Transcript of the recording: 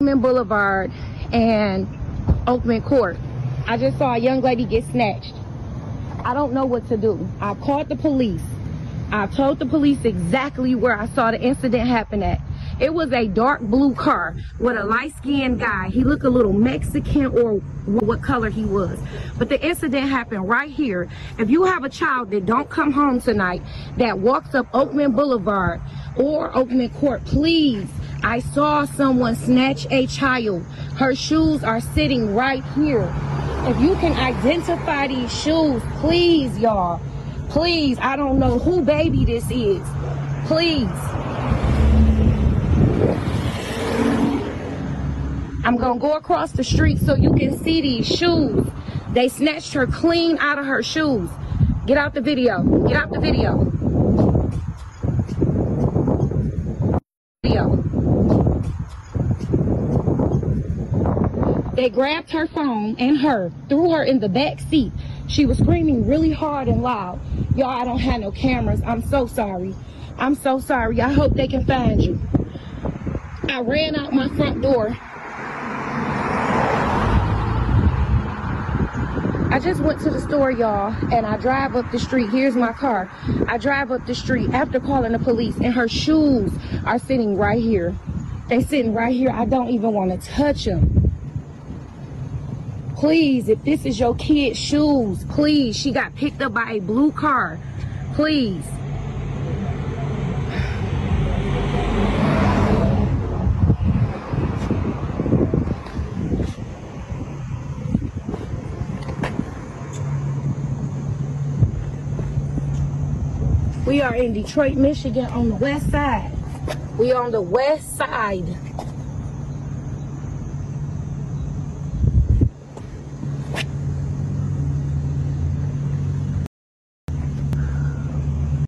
Oakman Boulevard and Oakman Court. I just saw a young lady get snatched. I don't know what to do. I called the police. I told the police exactly where I saw the incident happen at. It was a dark blue car with a light-skinned guy. He looked a little Mexican or what color he was. But the incident happened right here. If you have a child that don't come home tonight, that walks up Oakman Boulevard or Oakman Court, please, I saw someone snatch a child. Her shoes are sitting right here. If you can identify these shoes, please, y'all. Please, I don't know who baby this is. Please. I'm gonna go across the street so you can see these shoes. They snatched her clean out of her shoes. Get out the video. Get out the video. They grabbed her phone and threw her in the back seat. She was screaming really hard and loud. Y'all, I don't have no cameras. I'm so sorry. I'm so sorry. I hope they can find you. I ran out my front door. I just went to the store, y'all, and I drive up the street. Here's my car. I drive up the street after calling the police, and her shoes are sitting right here. They sitting right here. I don't even want to touch them. Please, if this is your kid's shoes, please. She got picked up by a blue car. Please. We are in Detroit, Michigan on the west side. We on the west side.